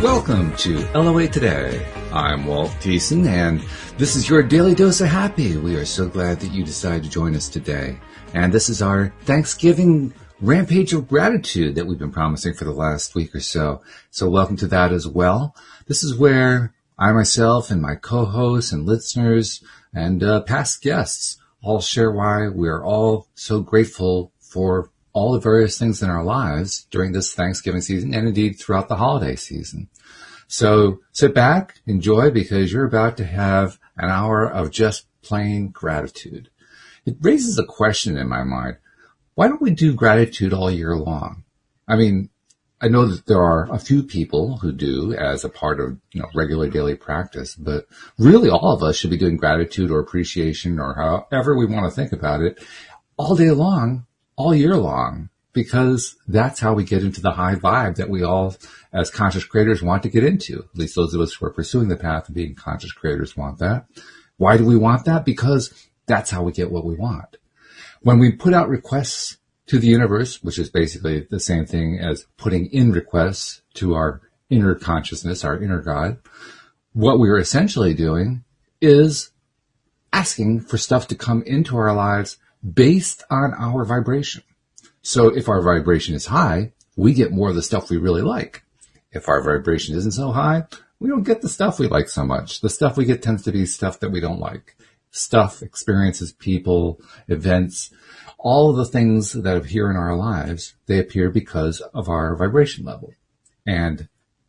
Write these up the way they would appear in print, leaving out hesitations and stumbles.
Welcome to LOA Today. I'm Walt Thiessen, and this is your daily dose of happy. We are so glad that you decided to join us today. And this is our Thanksgiving rampage of gratitude that we've been promising for the last week or so. So welcome to that as well. This is where I myself and my co-hosts and listeners and past guests all share why we are all so grateful for all the various things in our lives during this Thanksgiving season and indeed throughout the holiday season. So sit back, enjoy, because you're about to have an hour of just plain gratitude. It raises a question in my mind. Why don't we do gratitude all year long? I mean, I know that there are a few people who do as a part of, regular daily practice, but really all of us should be doing gratitude or appreciation or however we want to think about it all day long, all year long, because that's how we get into the high vibe that we all, as conscious creators, want to get into. At least those of us who are pursuing the path of being conscious creators want that. Why do we want that? Because that's how we get what we want. When we put out requests to the universe, which is basically the same thing as putting in requests to our inner consciousness, our inner God, what we're essentially doing is asking for stuff to come into our lives based on our vibration. So if our vibration is high, we get more of the stuff we really like. If our vibration isn't so high, we don't get the stuff we like so much. The stuff we get tends to be stuff that we don't like. Stuff, experiences, people, events, all of the things that appear in our lives, they appear because of our vibration level and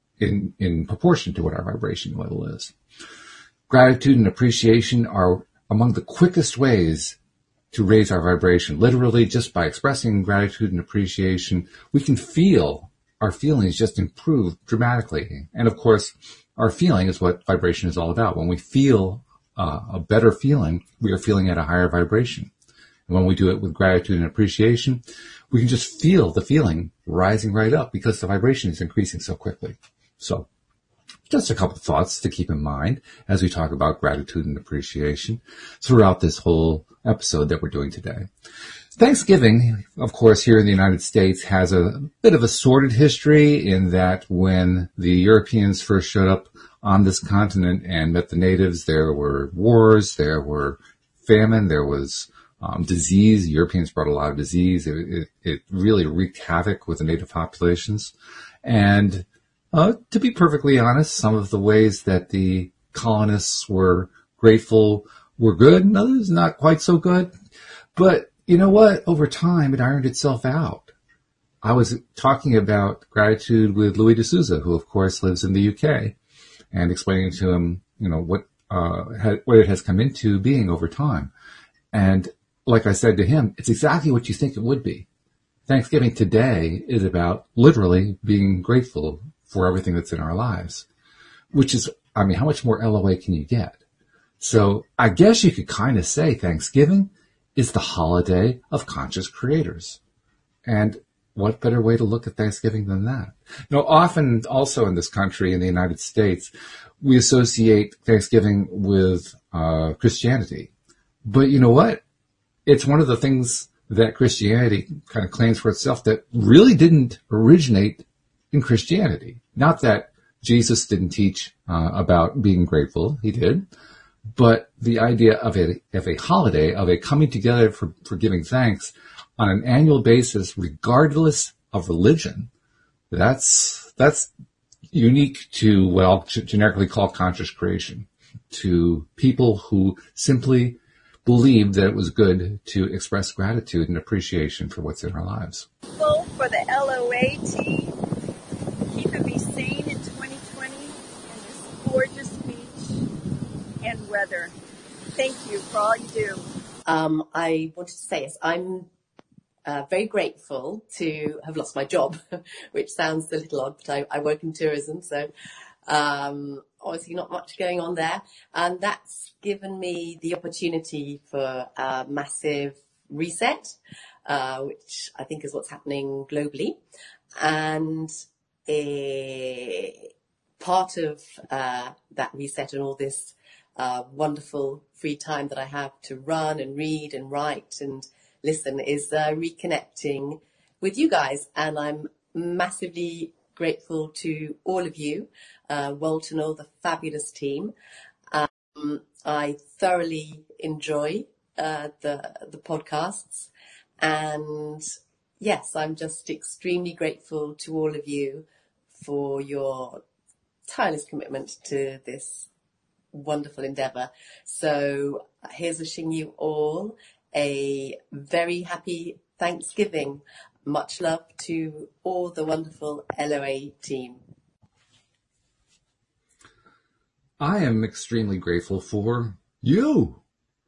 in proportion to what our vibration level is. Gratitude and appreciation are among the quickest ways to raise our vibration. Literally, just by expressing gratitude and appreciation, we can feel our feelings just improve dramatically. And of course, our feeling is what vibration is all about. When we feel a better feeling, we are feeling at a higher vibration. And when we do it with gratitude and appreciation, we can just feel the feeling rising right up because the vibration is increasing so quickly. So just a couple thoughts to keep in mind as we talk about gratitude and appreciation throughout this whole episode that we're doing today. Thanksgiving, of course, here in the United States has a bit of a sordid history in that when the Europeans first showed up on this continent and met the natives, there were wars, there were famine, there was disease. Europeans brought a lot of disease. It really wreaked havoc with the native populations. And to be perfectly honest, some of the ways that the colonists were grateful were good and others not quite so good. But you know what? Over time, it ironed itself out. I was talking about gratitude with Louis D'Souza, who of course lives in the UK, and explaining to him, what it has come into being over time. And like I said to him, it's exactly what you think it would be. Thanksgiving today is about literally being grateful for everything that's in our lives, which is, how much more LOA can you get? So I guess you could kind of say Thanksgiving is the holiday of conscious creators. And what better way to look at Thanksgiving than that? Often also in this country, in the United States, we associate Thanksgiving with Christianity. But you know what? It's one of the things that Christianity kind of claims for itself that really didn't originate in Christianity. Not that Jesus didn't teach about being grateful. He did. But the idea of a holiday, of a coming together for giving thanks on an annual basis, regardless of religion, that's unique to what I'll generically call conscious creation, to people who simply believed that it was good to express gratitude and appreciation for what's in our lives. For the LOA team, keeping me sane in 2020 in this gorgeous beach and weather. Thank you for all you do. I wanted to say yes, I'm very grateful to have lost my job, which sounds a little odd, but I work in tourism, so obviously not much going on there. And that's given me the opportunity for a massive reset, which I think is what's happening globally. And part of that reset and all this wonderful free time that I have to run and read and write and listen is reconnecting with you guys. And I'm massively grateful to all of you, Walt and all the fabulous team. I thoroughly enjoy the podcasts, and yes, I'm just extremely grateful to all of you for your tireless commitment to this wonderful endeavour. So here's wishing you all a very happy Thanksgiving. Much love to all the wonderful LOA team. I am extremely grateful for you,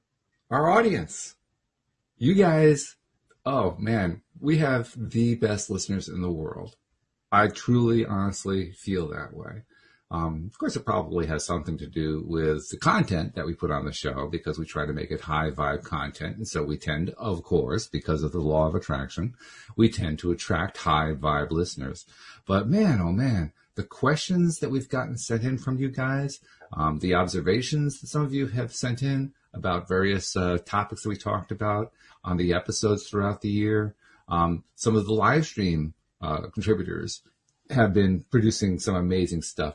our audience. You guys, oh man, we have the best listeners in the world. I truly, honestly feel that way. Of course, it probably has something to do with the content that we put on the show, because we try to make it high vibe content. And so we tend, of course, because of the law of attraction, we tend to attract high vibe listeners. But man, oh man, the questions that we've gotten sent in from you guys, the observations that some of you have sent in about various topics that we talked about on the episodes throughout the year, some of the live stream contributors have been producing some amazing stuff.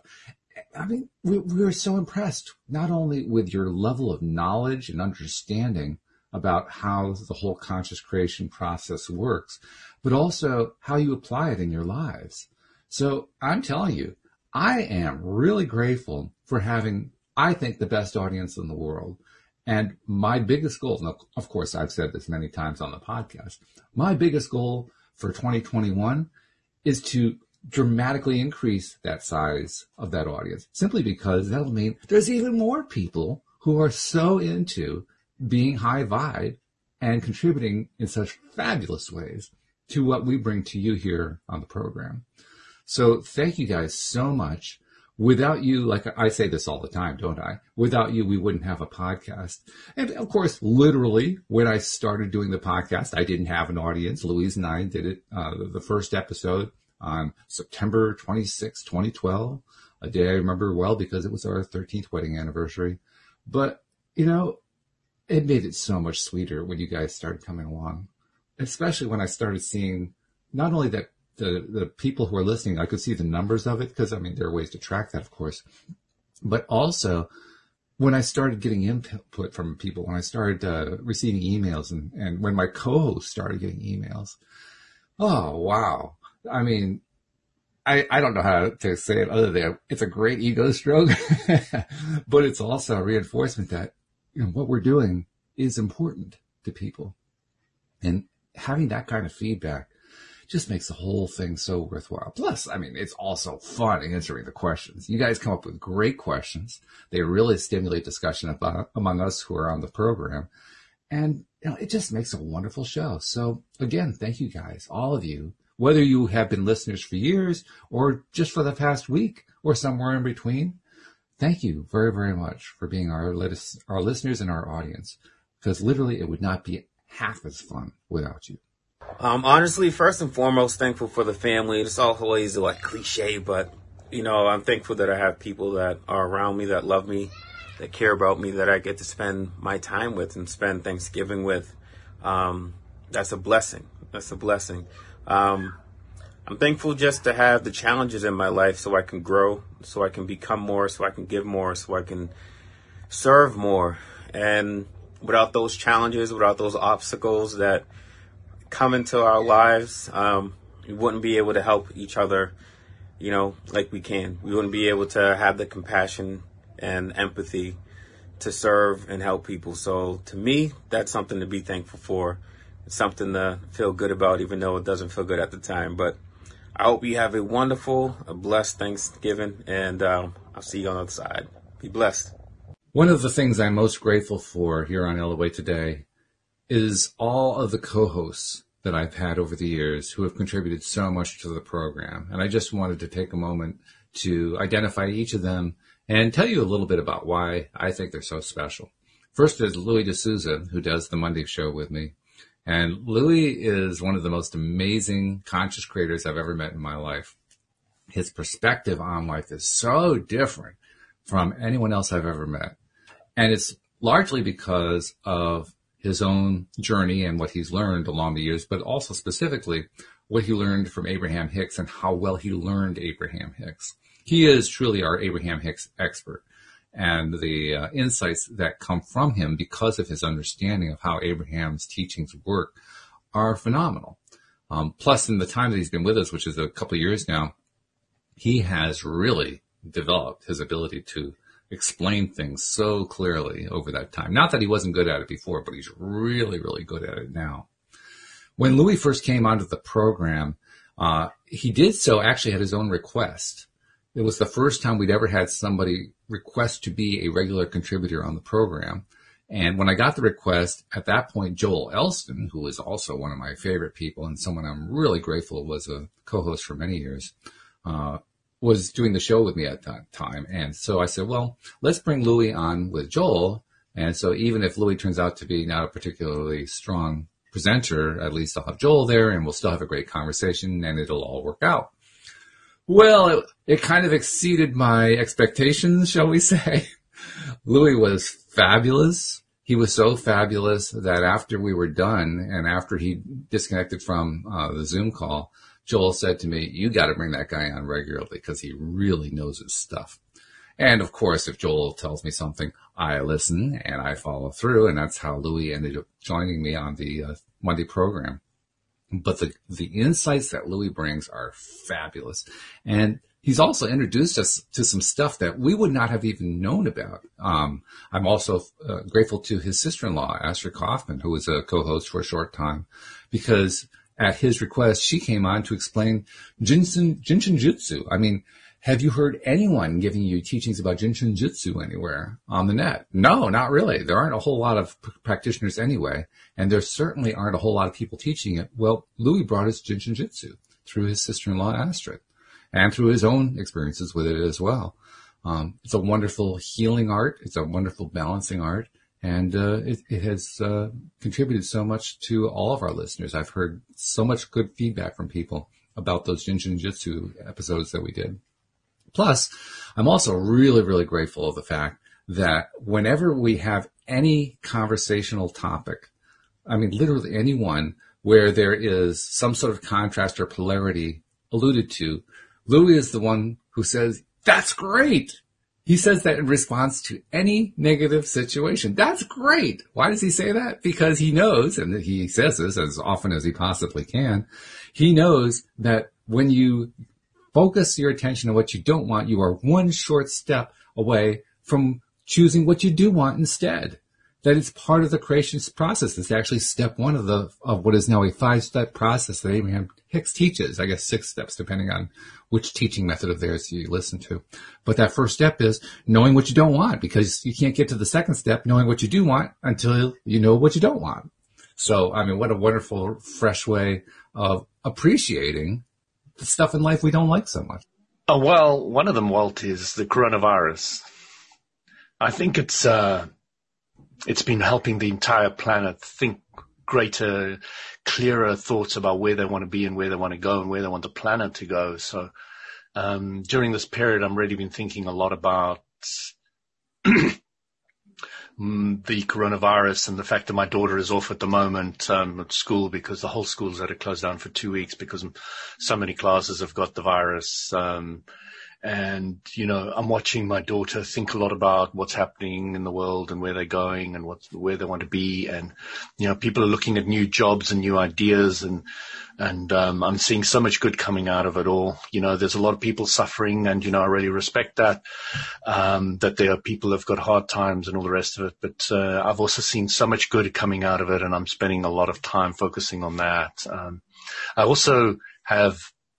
I mean, we were so impressed, not only with your level of knowledge and understanding about how the whole conscious creation process works, but also how you apply it in your lives. So I'm telling you, I am really grateful for having, I think, the best audience in the world. And my biggest goal, and of course, I've said this many times on the podcast, my biggest goal for 2021 is to dramatically increase that size of that audience, simply because that'll mean there's even more people who are so into being high vibe and contributing in such fabulous ways to what we bring to you here on the program. So thank you guys so much. Without you, like I say this all the time, don't I? Without you, we wouldn't have a podcast. And of course, literally, when I started doing the podcast, I didn't have an audience. Louise and I did it, the first episode on September 26, 2012, a day I remember well because it was our 13th wedding anniversary. But, you know, it made it so much sweeter when you guys started coming along, especially when I started seeing not only that the people who are listening, I could see the numbers of it, because, I mean, there are ways to track that, of course, but also when I started getting input from people, when I started receiving emails, and when my co-host started getting emails, oh, wow. I mean, I don't know how to say it other than it's a great ego stroke, but it's also a reinforcement that, you know, what we're doing is important to people. And having that kind of feedback just makes the whole thing so worthwhile. Plus, I mean, it's also fun answering the questions. You guys come up with great questions. They really stimulate discussion among us who are on the program. And, you know, it just makes a wonderful show. So again, thank you guys, all of you, whether you have been listeners for years or just for the past week or somewhere in between. Thank you very, very much for being our listeners and our audience, because literally it would not be half as fun without you. Honestly, first and foremost, thankful for the family. It's always like cliche, but, you know, I'm thankful that I have people that are around me, that love me, that care about me, that I get to spend my time with and spend Thanksgiving with. That's a blessing. That's a blessing. I'm thankful just to have the challenges in my life so I can grow, so I can become more, so I can give more, so I can serve more. And without those challenges, without those obstacles that come into our lives, we wouldn't be able to help each other, you know, like we can. We wouldn't be able to have the compassion and empathy to serve and help people. So to me, that's something to be thankful for. It's something to feel good about, even though it doesn't feel good at the time. But I hope you have a wonderful, a blessed Thanksgiving, and I'll see you on the other side. Be blessed. One of the things I'm most grateful for here on LOA Today is all of the co-hosts that I've had over the years who have contributed so much to the program. And I just wanted to take a moment to identify each of them and tell you a little bit about why I think they're so special. First is Louis D'Souza, who does the Monday show with me. And Louis is one of the most amazing conscious creators I've ever met in my life. His perspective on life is so different from anyone else I've ever met. And it's largely because of his own journey and what he's learned along the years, but also specifically what he learned from Abraham Hicks and how well he learned Abraham Hicks. He is truly our Abraham Hicks expert. And the insights that come from him because of his understanding of how Abraham's teachings work are phenomenal. Plus, in the time that he's been with us, which is a couple of years now, he has really developed his ability to explain things so clearly over that time. Not that he wasn't good at it before, but he's really, really good at it now. When Louis first came onto the program, he did so actually at his own request. It was the first time we'd ever had somebody request to be a regular contributor on the program. And when I got the request, at that point, Joel Elston, who is also one of my favorite people and someone I'm really grateful was a co-host for many years, was doing the show with me at that time. And so I said, well, let's bring Louis on with Joel. And so even if Louis turns out to be not a particularly strong presenter, at least I'll have Joel there and we'll still have a great conversation and it'll all work out. Well, it kind of exceeded my expectations, shall we say. Louis was fabulous. He was so fabulous that after we were done and after he disconnected from the Zoom call, Joel said to me, you got to bring that guy on regularly because he really knows his stuff. And of course, if Joel tells me something, I listen and I follow through. And that's how Louis ended up joining me on the Monday program. But the insights that Louis brings are fabulous. And he's also introduced us to some stuff that we would not have even known about. I'm also grateful to his sister-in-law, Astrid Kaufman, who was a co-host for a short time, because at his request, she came on to explain Jinshin Jutsu. I mean, have you heard anyone giving you teachings about Jinshin Jutsu anywhere on the net? No, not really. There aren't a whole lot of practitioners anyway, and there certainly aren't a whole lot of people teaching it. Well, Louis brought us Jinshin Jutsu through his sister-in-law, Astrid, and through his own experiences with it as well. It's a wonderful healing art. It's a wonderful balancing art, and it has contributed so much to all of our listeners. I've heard so much good feedback from people about those Jinshin Jutsu episodes that we did. Plus, I'm also really, really grateful of the fact that whenever we have any conversational topic, I mean, literally anyone where there is some sort of contrast or polarity alluded to, Louis is the one who says, that's great. He says that in response to any negative situation. That's great. Why does he say that? Because he knows, and he says this as often as he possibly can, he knows that when you focus your attention on what you don't want, you are one short step away from choosing what you do want instead. That it's part of the creation process. It's actually step one of what is now a 5-step process that Abraham Hicks teaches. I guess 6 steps, depending on which teaching method of theirs you listen to. But that first step is knowing what you don't want, because you can't get to the second step, knowing what you do want, until you know what you don't want. So, I mean, what a wonderful, fresh way of appreciating the stuff in life we don't like so much. Oh, well, one of them, Walt, is the coronavirus. I think it's been helping the entire planet think greater, clearer thoughts about where they want to be and where they want to go and where they want the planet to go. So during this period, I've really been thinking a lot about the coronavirus and the fact that my daughter is off at the moment at school because the whole school's had to close down for 2 weeks because so many classes have got the virus. And, you know, I'm watching my daughter think a lot about what's happening in the world and where they're going and where they want to be. And, you know, people are looking at new jobs and new ideas and I'm seeing so much good coming out of it all. You know, there's a lot of people suffering and, you know, I really respect that there are people who've got hard times and all the rest of it. But I've also seen so much good coming out of it and I'm spending a lot of time focusing on that. I also have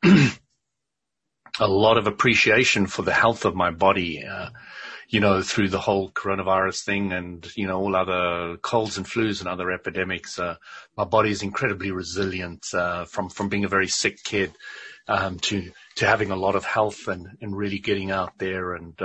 a lot of appreciation for the health of my body, you know, through the whole coronavirus thing and, you know, all other colds and flus and other epidemics. My body is incredibly resilient, from being a very sick kid, to having a lot of health and really getting out there and,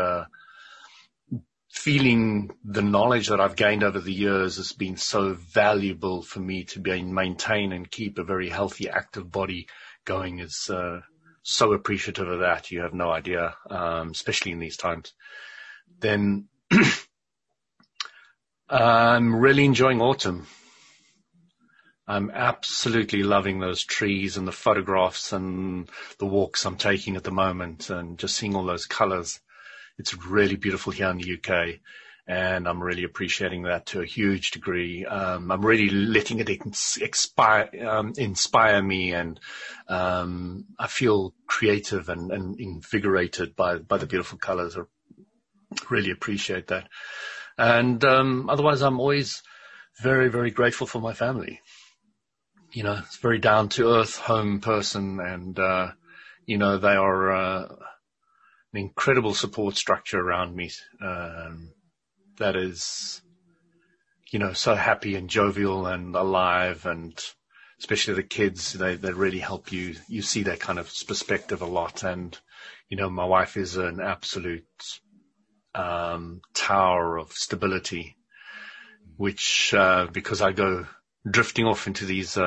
feeling the knowledge that I've gained over the years has been so valuable for me to maintain and keep a very healthy, active body going is, so appreciative of that. You have no idea, especially in these times. Then I'm really enjoying autumn. I'm absolutely loving those trees and the photographs and the walks I'm taking at the moment, and just seeing all those colors. It's really beautiful here in the UK, and I'm really appreciating that to a huge degree. I'm really letting it inspire me, and I feel creative and invigorated by the beautiful colors. I really appreciate that. And otherwise, I'm always very, very grateful for my family. You know, it's very down-to-earth home person, and, they are an incredible support structure around me that is, so happy and jovial and alive, and especially the kids, they really help you. You see that kind of perspective a lot. And, my wife is an absolute tower of stability, which, because I go drifting off into these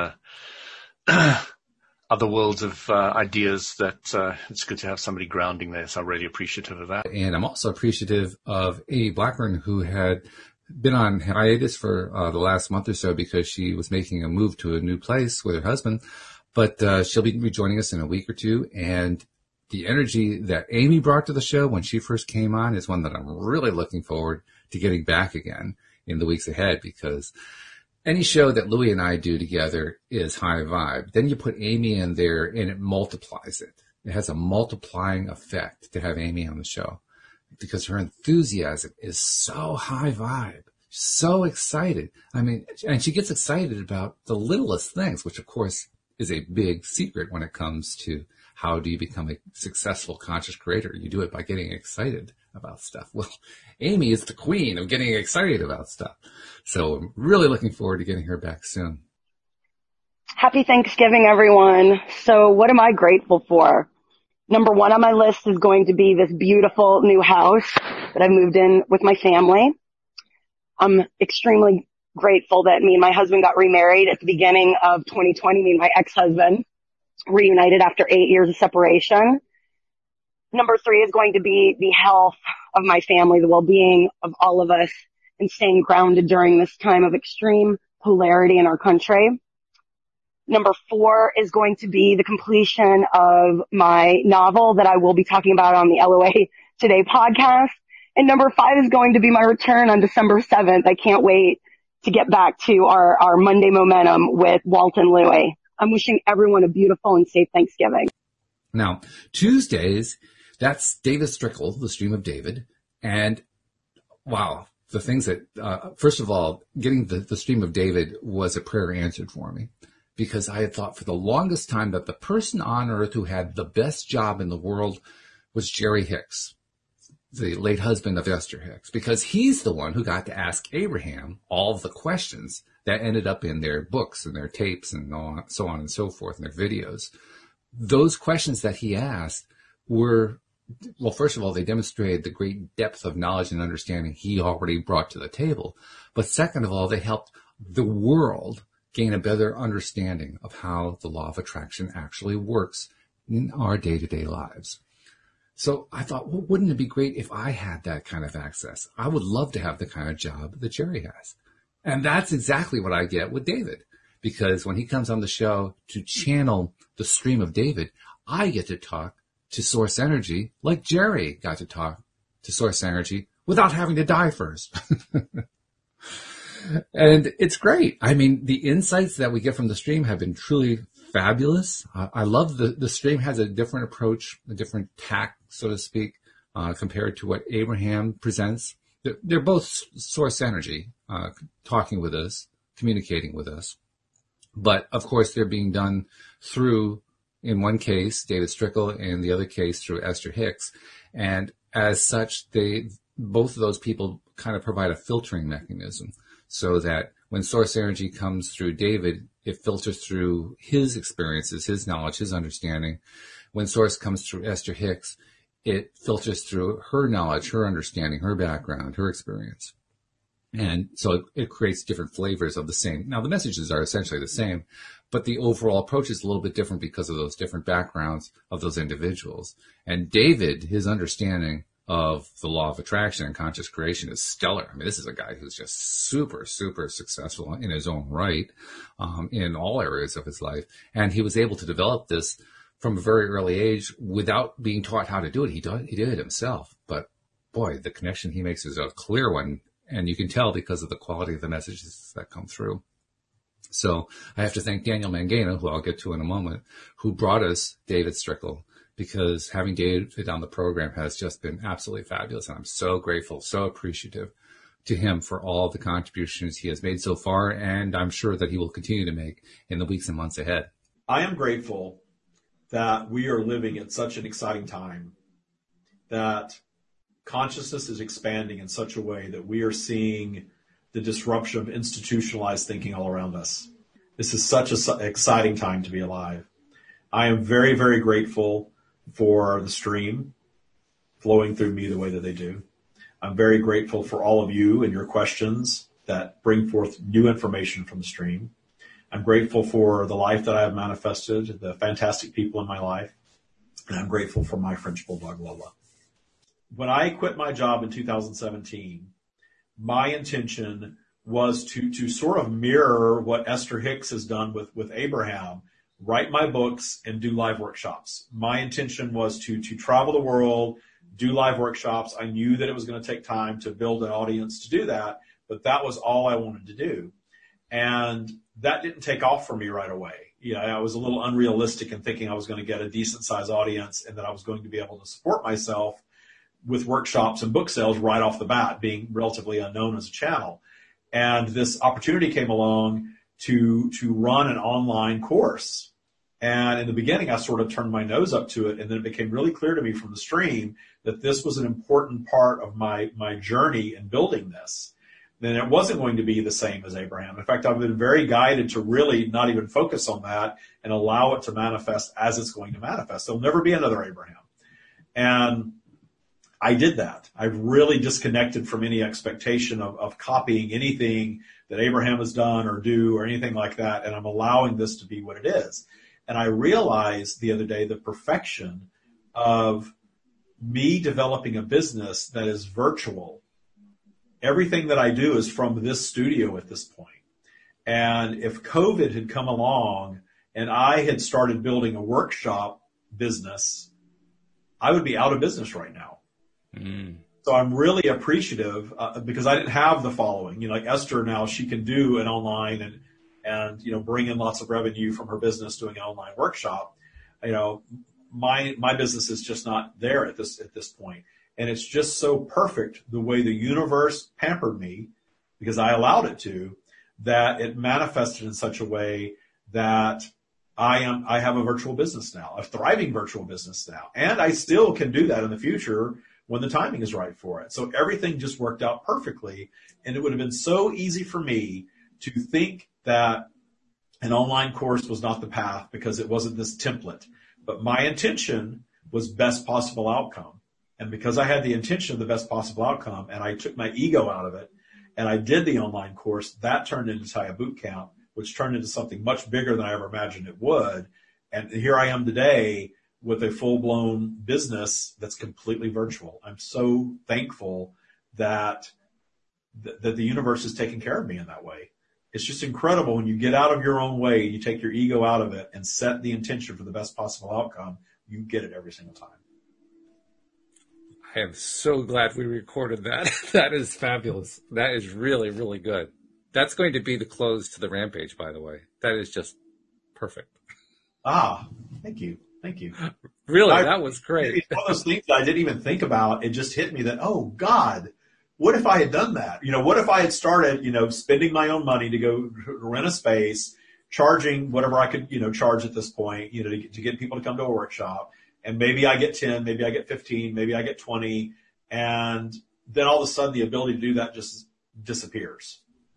other worlds of ideas, that it's good to have somebody grounding there. So I'm really appreciative of that. And I'm also appreciative of Amy Blackburn, who had been on hiatus for the last month or so because she was making a move to a new place with her husband. But she'll be rejoining us in a week or two. And the energy that Amy brought to the show when she first came on is one that I'm really looking forward to getting back again in the weeks ahead, because any show that Louie and I do together is high vibe. Then you put Amy in there and it multiplies it. It has a multiplying effect to have Amy on the show, because her enthusiasm is so high vibe, so excited. I mean, and she gets excited about the littlest things, which of course is a big secret when it comes to how do you become a successful conscious creator. You do it by getting excited about stuff. Well, Amy is the queen of getting excited about stuff. So I'm really looking forward to getting her back soon. Happy Thanksgiving, everyone. So what am I grateful for? Number one on my list is going to be this beautiful new house that I've moved in with my family. I'm extremely grateful that me and my husband got remarried at the beginning of 2020. Me and my ex-husband reunited after 8 years of separation. Number three is going to be the health of my family, the well-being of all of us, and staying grounded during this time of extreme polarity in our country. Number four is going to be the completion of my novel that I will be talking about on the LOA Today podcast. And number five is going to be my return on December 7th. I can't wait to get back to our Monday Momentum with Walt and Louie. I'm wishing everyone a beautiful and safe Thanksgiving. Now, Tuesdays, that's David Strickle, the Stream of David. And wow, the things that, first of all, getting the Stream of David was a prayer answered for me, because I had thought for the longest time that the person on earth who had the best job in the world was Jerry Hicks, the late husband of Esther Hicks, because he's the one who got to ask Abraham all of the questions that ended up in their books and their tapes and so on and so forth, and their videos. Those questions that he asked were, well, first of all, they demonstrated the great depth of knowledge and understanding he already brought to the table. But second of all, they helped the world gain a better understanding of how the law of attraction actually works in our day-to-day lives. So I thought, well, wouldn't it be great if I had that kind of access? I would love to have the kind of job that Jerry has. And that's exactly what I get with David, because when he comes on the show to channel the Stream of David, I get to talk to Source Energy like Jerry got to talk to Source Energy without having to die first. And it's great. I mean, the insights that we get from the stream have been truly fabulous. I love the stream has a different approach, a different tack, so to speak, compared to what Abraham presents. They're both Source Energy, talking with us, communicating with us. But of course, they're being done through, in one case, David Strickle, and the other case through Esther Hicks. And as such, both of those people kind of provide a filtering mechanism, so that when Source Energy comes through David, it filters through his experiences, his knowledge, his understanding. When Source comes through Esther Hicks, it filters through her knowledge, her understanding, her background, her experience. And so it creates different flavors of the same. Now, the messages are essentially the same, but the overall approach is a little bit different because of those different backgrounds of those individuals. And David, his understanding of the law of attraction and conscious creation is stellar. I mean, this is a guy who's just super, super successful in his own right, in all areas of his life. And he was able to develop this from a very early age without being taught how to do it. He did it himself. But boy, the connection he makes is a clear one. And you can tell because of the quality of the messages that come through. So I have to thank Daniel Mangano, who I'll get to in a moment, who brought us David Strickle, because having David on the program has just been absolutely fabulous. And I'm so grateful, so appreciative to him for all the contributions he has made so far. And I'm sure that he will continue to make in the weeks and months ahead. I am grateful that we are living at such an exciting time, that consciousness is expanding in such a way that we are seeing the disruption of institutionalized thinking all around us. This is such an exciting time to be alive. I am very, very grateful for the stream flowing through me the way that they do. I'm very grateful for all of you and your questions that bring forth new information from the stream. I'm grateful for the life that I have manifested, the fantastic people in my life, and I'm grateful for my French Bulldog Lola. When I quit my job in 2017, my intention was to sort of mirror what Esther Hicks has done with Abraham, write my books and do live workshops. My intention was to travel the world, do live workshops. I knew that it was going to take time to build an audience to do that, but that was all I wanted to do. And that didn't take off for me right away. You know, I was a little unrealistic in thinking I was going to get a decent size audience and that I was going to be able to support myself with workshops and book sales right off the bat, being relatively unknown as a channel. And this opportunity came along to run an online course. And in the beginning, I sort of turned my nose up to it. And then it became really clear to me from the stream that this was an important part of my journey in building this. Then it wasn't going to be the same as Abraham. In fact, I've been very guided to really not even focus on that and allow it to manifest as it's going to manifest. There'll never be another Abraham. And I did that. I've really disconnected from any expectation of copying anything that Abraham has done or do or anything like that. And I'm allowing this to be what it is. And I realized the other day the perfection of me developing a business that is virtual. Everything that I do is from this studio at this point. And if COVID had come along and I had started building a workshop business, I would be out of business right now. Mm. So I'm really appreciative because I didn't have the following. You know, like Esther now, she can do an online and you know, bring in lots of revenue from her business doing an online workshop. You know, my business is just not there at this point. And it's just so perfect the way the universe pampered me, because I allowed it to, that it manifested in such a way that I have a virtual business now, a thriving virtual business now. And I still can do that in the future when the timing is right for it. So everything just worked out perfectly. And it would have been so easy for me to think that an online course was not the path because it wasn't this template. But my intention was best possible outcome. And because I had the intention of the best possible outcome and I took my ego out of it and I did the online course, that turned into Taya Bootcamp, which turned into something much bigger than I ever imagined it would. And here I am today with a full-blown business that's completely virtual. I'm so thankful that the universe is taking care of me in that way. It's just incredible when you get out of your own way, you take your ego out of it and set the intention for the best possible outcome, you get it every single time. I am so glad we recorded that. That is fabulous. That is really, really good. That's going to be the close to the Rampage, by the way. That is just perfect. Ah, thank you. Thank you. Really, that was great. It's one of those things that I didn't even think about. It just hit me that, oh, God, what if I had done that? You know, what if I had started, you know, spending my own money to go rent a space, charging whatever I could, you know, charge at this point, you know, to get people to come to a workshop. And maybe I get 10, maybe I get 15, maybe I get 20. And then all of a sudden the ability to do that just disappears.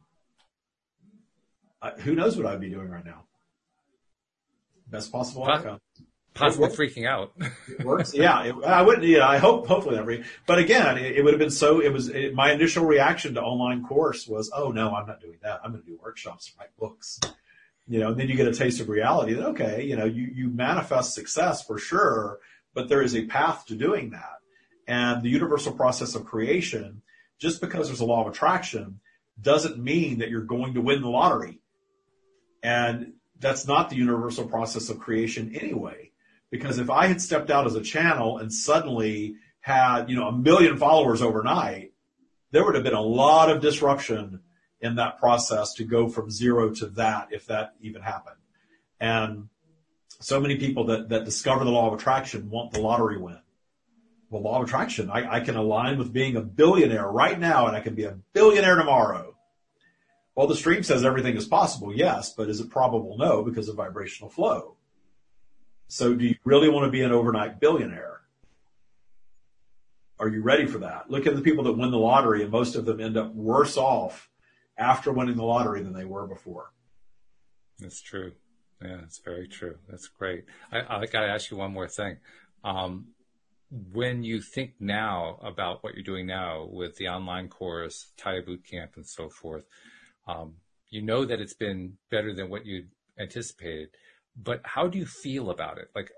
Who knows what I'd be doing right now? Best possible outcome. Possibly freaking out. It works. Yeah. I wouldn't, you know, I hopefully that. But again, it would have been my initial reaction to online course was, oh no, I'm not doing that. I'm going to do workshops, write books. You know, and then you get a taste of reality that, okay, you know, you manifest success for sure, but there is a path to doing that. And the universal process of creation, just because there's a law of attraction, doesn't mean that you're going to win the lottery. And that's not the universal process of creation anyway. Because if I had stepped out as a channel and suddenly had, 1 million followers overnight, there would have been a lot of disruption in that process to go from zero to that, if that even happened. And so many people that discover the law of attraction want the lottery win. Well, law of attraction, I can align with being a billionaire right now, and I can be a billionaire tomorrow. Well, the stream says everything is possible, yes, but is it probable? No, because of vibrational flow. So do you really want to be an overnight billionaire? Are you ready for that? Look at the people that win the lottery, and most of them end up worse off after winning the lottery than they were before. That's true. Yeah, it's very true. That's great. I got to ask you one more thing. When you think now about what you're doing now with the online course, Taya Bootcamp, and so forth, you know that it's been better than what you anticipated. But how do you feel about it? Like,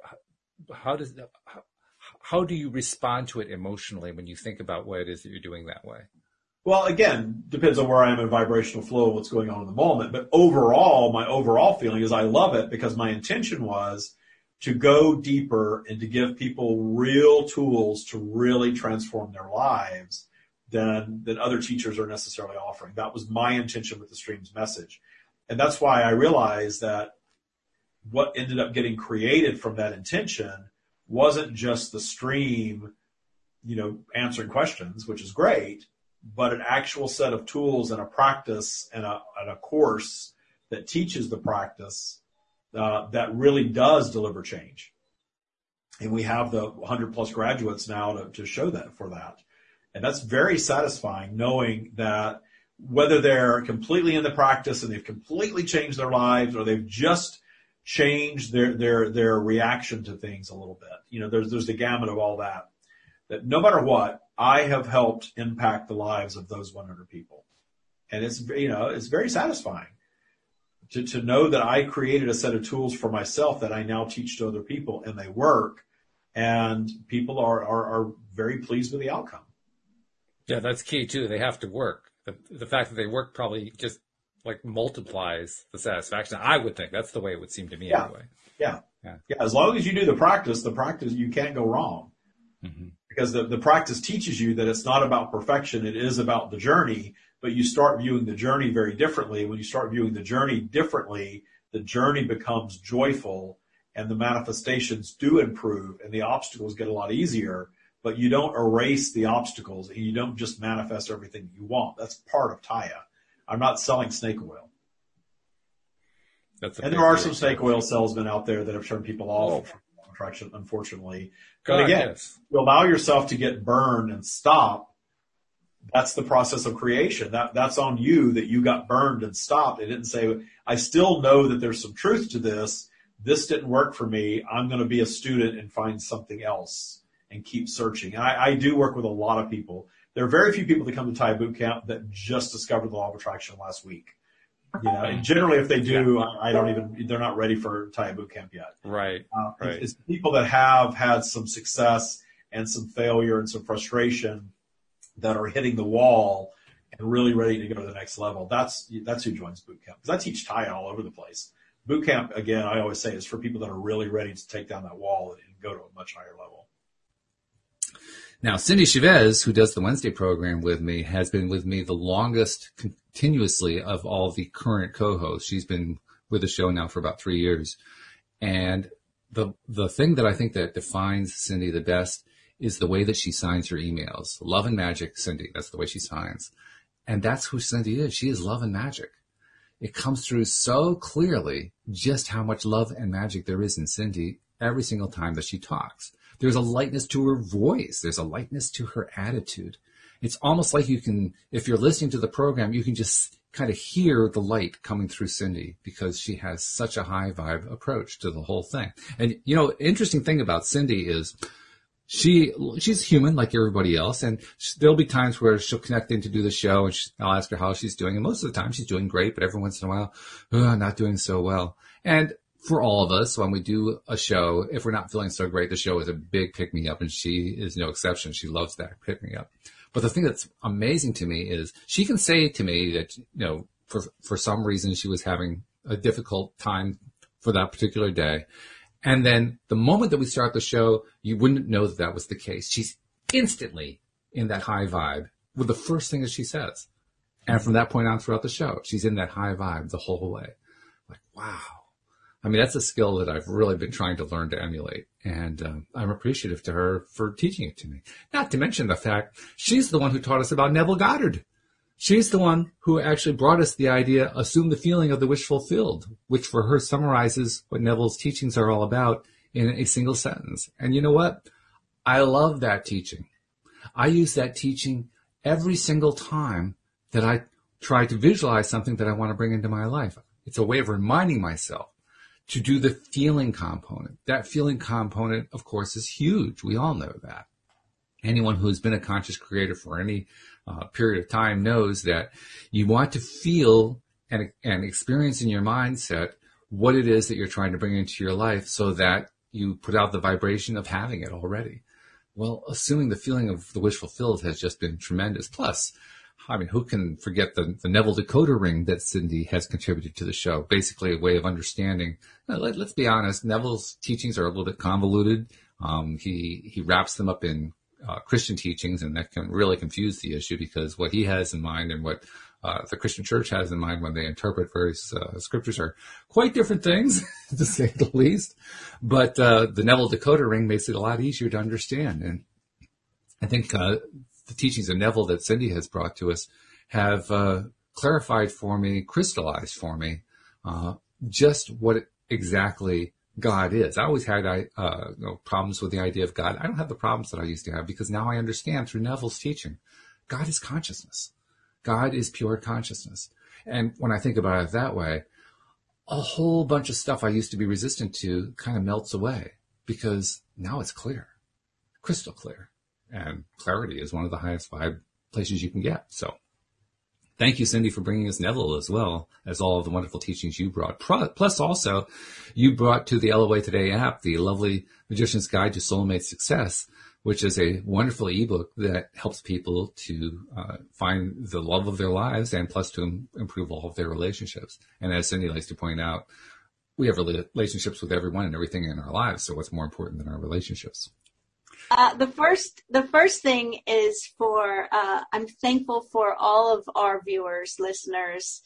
how do you respond to it emotionally when you think about what it is that you're doing that way? Well, again, depends on where I am in vibrational flow, what's going on in the moment. But overall, my overall feeling is I love it because my intention was to go deeper and to give people real tools to really transform their lives than other teachers are necessarily offering. That was my intention with the stream's message. And that's why I realized that what ended up getting created from that intention wasn't just the stream, answering questions, which is great, but an actual set of tools and a practice and a course that teaches the practice that really does deliver change. And we have the 100 plus graduates now to show that for that. And that's very satisfying, knowing that whether they're completely in the practice and they've completely changed their lives, or they've just changed their reaction to things a little bit. There's the gamut of all that no matter what, I have helped impact the lives of those 100 people. And it's very satisfying to know that I created a set of tools for myself that I now teach to other people, and they work, and people are very pleased with the outcome. Yeah, that's key too. They have to work. The fact that they work probably just like multiplies the satisfaction. I would think that's the way it would seem to me anyway. Yeah. As long as you do the practice, you can't go wrong. Mm-hmm. Because the practice teaches you that it's not about perfection. It is about the journey, but you start viewing the journey very differently. When you start viewing the journey differently, the journey becomes joyful, and the manifestations do improve, and the obstacles get a lot easier, but you don't erase the obstacles, and you don't just manifest everything you want. That's part of Taya. I'm not selling snake oil. And there are some snake oil salesmen out there that have turned people off from attraction, unfortunately. But again, you allow yourself to get burned and stop. That's the process of creation. That's on you that you got burned and stopped. It didn't say, I still know that there's some truth to this. This didn't work for me. I'm going to be a student and find something else and keep searching. And I do work with a lot of people. There are very few people that come to Taya Bootcamp that just discovered the law of attraction last week. And generally, if they do, they're not ready for Taya Bootcamp yet. Right. It's people that have had some success and some failure and some frustration that are hitting the wall and really ready to go to the next level. That's who joins Bootcamp. Because I teach Taya all over the place. Bootcamp, again, I always say, is for people that are really ready to take down that wall and go to a much higher level. Now, Cindy Chavez, who does the Wednesday program with me, has been with me the longest continuously of all the current co-hosts. She's been with the show now for about 3 years. And the thing that I think that defines Cindy the best is the way that she signs her emails. Love and Magic, Cindy. That's the way she signs. And that's who Cindy is. She is love and magic. It comes through so clearly just how much love and magic there is in Cindy every single time that she talks. There's a lightness to her voice. There's a lightness to her attitude. It's almost like you can, if you're listening to the program, you can just kind of hear the light coming through Cindy because she has such a high vibe approach to the whole thing. And, interesting thing about Cindy is she's human like everybody else. And there'll be times where she'll connect in to do the show and I'll ask her how she's doing. And most of the time she's doing great, but every once in a while, not doing so well. And for all of us, when we do a show, if we're not feeling so great, the show is a big pick-me-up, and she is no exception. She loves that pick-me-up. But the thing that's amazing to me is she can say to me that, for some reason she was having a difficult time for that particular day. And then the moment that we start the show, you wouldn't know that was the case. She's instantly in that high vibe with the first thing that she says. And from that point on throughout the show, she's in that high vibe the whole way. Like, wow. I mean, that's a skill that I've really been trying to learn to emulate. And I'm appreciative to her for teaching it to me. Not to mention the fact she's the one who taught us about Neville Goddard. She's the one who actually brought us the idea, assume the feeling of the wish fulfilled, which for her summarizes what Neville's teachings are all about in a single sentence. And you know what? I love that teaching. I use that teaching every single time that I try to visualize something that I want to bring into my life. It's a way of reminding myself to do the feeling component. That feeling component, of course, is huge. We all know that. Anyone who's been a conscious creator for any period of time knows that you want to feel and experience in your mindset what it is that you're trying to bring into your life so that you put out the vibration of having it already. Well, assuming the feeling of the wish fulfilled has just been tremendous. Plus, I mean, who can forget the Neville decoder ring that Cindy has contributed to the show? Basically a way of understanding. Let's be honest, Neville's teachings are a little bit convoluted. He wraps them up in Christian teachings, and that can really confuse the issue because what he has in mind and what the Christian church has in mind when they interpret various scriptures are quite different things, to say the least. But the Neville decoder ring makes it a lot easier to understand. And I think the teachings of Neville that Cindy has brought to us have clarified for me, crystallized for me, just what exactly God is. I always had problems with the idea of God. I don't have the problems that I used to have because now I understand through Neville's teaching, God is consciousness. God is pure consciousness. And when I think about it that way, a whole bunch of stuff I used to be resistant to kind of melts away because now it's clear, crystal clear. And clarity is one of the highest vibe places you can get. So thank you, Cindy, for bringing us Neville as well as all of the wonderful teachings you brought. Plus also, you brought to the LOA Today app the lovely Magician's Guide to Soulmate Success, which is a wonderful ebook that helps people to find the love of their lives and plus to improve all of their relationships. And as Cindy likes to point out, we have relationships with everyone and everything in our lives. So what's more important than our relationships? The first thing is I'm thankful for all of our viewers, listeners,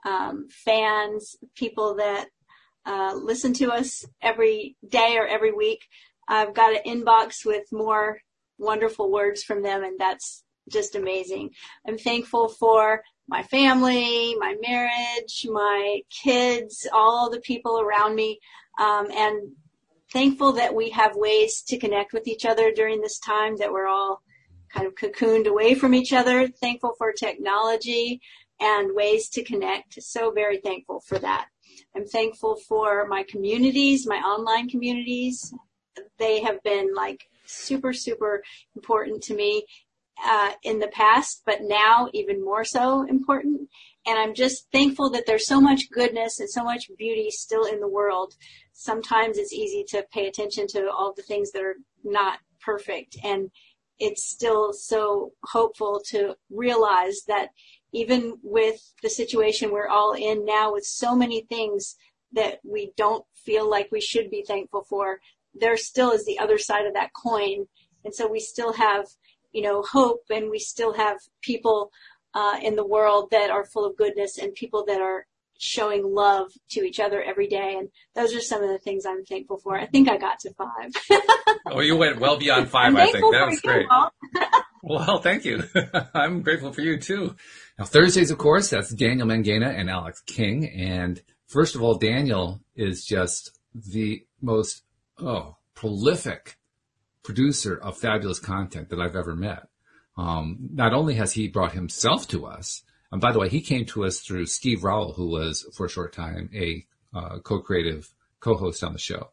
fans, people that listen to us every day or every week. I've got an inbox with more wonderful words from them, and that's just amazing. I'm thankful for my family, my marriage, my kids, all the people around me, and thankful that we have ways to connect with each other during this time, that we're all kind of cocooned away from each other. Thankful for technology and ways to connect. So very thankful for that. I'm thankful for my communities, my online communities. They have been like super, super important to me in the past, but now even more so important. And I'm just thankful that there's so much goodness and so much beauty still in the world. Sometimes it's easy to pay attention to all the things that are not perfect. And it's still so hopeful to realize that even with the situation we're all in now, with so many things that we don't feel like we should be thankful for, there still is the other side of that coin. And so we still have, hope, and we still have people in the world that are full of goodness and people that are showing love to each other every day. And those are some of the things I'm thankful for. I think I got to 5. Oh, you went well beyond 5, I think. That was great. Well, thank you. I'm grateful for you, too. Now, Thursdays, of course, that's Daniel Mangena and Alex King. And first of all, Daniel is just the most prolific producer of fabulous content that I've ever met. Not only has he brought himself to us, and by the way, he came to us through Steve Rowell, who was for a short time a co-creative co-host on the show.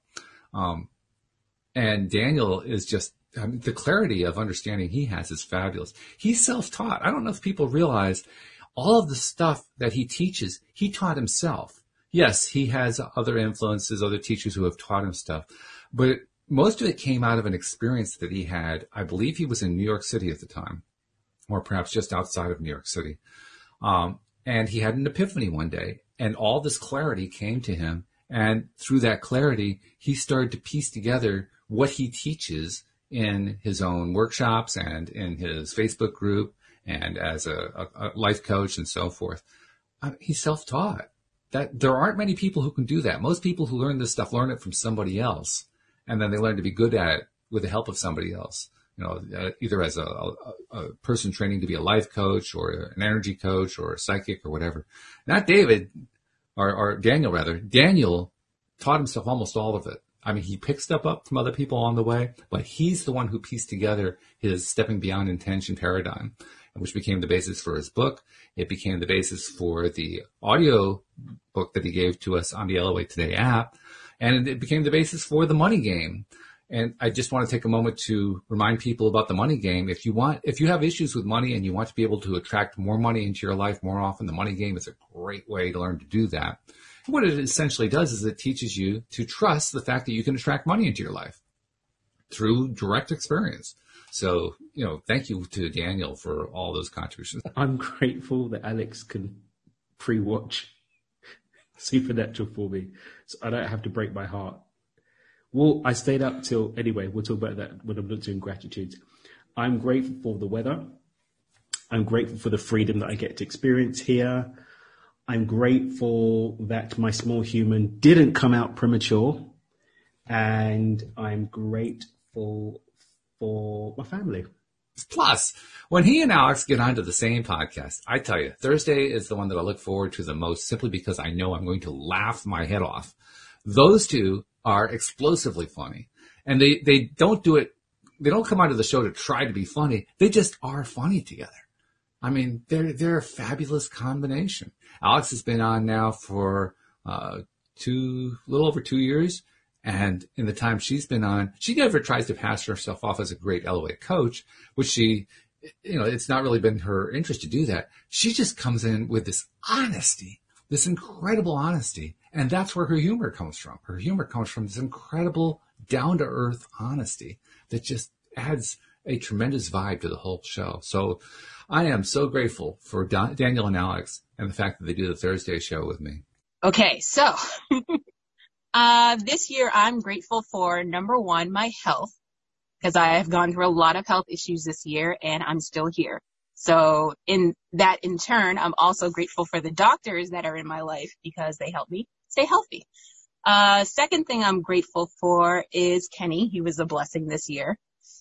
And Daniel is just, the clarity of understanding he has is fabulous. He's self-taught. I don't know if people realize all of the stuff that he teaches, he taught himself. yes, he has other influences, other teachers who have taught him stuff, but most of it came out of an experience that he had. I believe he was in New York City at the time, or perhaps just outside of New York City. And he had an epiphany one day, and all this clarity came to him. And through that clarity, he started to piece together what he teaches in his own workshops and in his Facebook group and as a life coach and so forth. He's self-taught. That there aren't many people who can do that. Most people who learn this stuff learn it from somebody else, and then they learn to be good at it with the help of somebody else. Either as a person training to be a life coach or an energy coach or a psychic or whatever. Not David, or Daniel rather. Daniel taught himself almost all of it. I mean, he picked stuff up from other people on the way, but he's the one who pieced together his Stepping Beyond Intention paradigm, which became the basis for his book. It became the basis for the audio book that he gave to us on the LOA Today app. And it became the basis for the money game. And I just want to take a moment to remind people about the money game. If you have issues with money and you want to be able to attract more money into your life more often, the money game is a great way to learn to do that. And what it essentially does is it teaches you to trust the fact that you can attract money into your life through direct experience. So, thank you to Daniel for all those contributions. I'm grateful that Alex can pre-watch Supernatural for me, so I don't have to break my heart. Well, I stayed up till, anyway, we'll talk about that when I'm not doing gratitude. I'm grateful for the weather. I'm grateful for the freedom that I get to experience here. I'm grateful that my small human didn't come out premature. And I'm grateful for my family. Plus, when he and Alex get onto the same podcast, I tell you, Thursday is the one that I look forward to the most, simply because I know I'm going to laugh my head off. Those two are explosively funny, and they don't do it. They don't come onto the show to try to be funny. They just are funny together. I mean, they're a fabulous combination. Alex has been on now for a little over 2 years. And in the time she's been on, she never tries to pass herself off as a great LOA coach, which she, it's not really been her interest to do that. She just comes in with this honesty, this incredible honesty. And that's where her humor comes from. Her humor comes from this incredible down-to-earth honesty that just adds a tremendous vibe to the whole show. So I am so grateful for Daniel and Alex and the fact that they do the Thursday show with me. Okay, so this year I'm grateful for, number one, my health, because I have gone through a lot of health issues this year and I'm still here. So in turn, I'm also grateful for the doctors that are in my life because they help me stay healthy. Second thing I'm grateful for is Kenny. He was a blessing this year.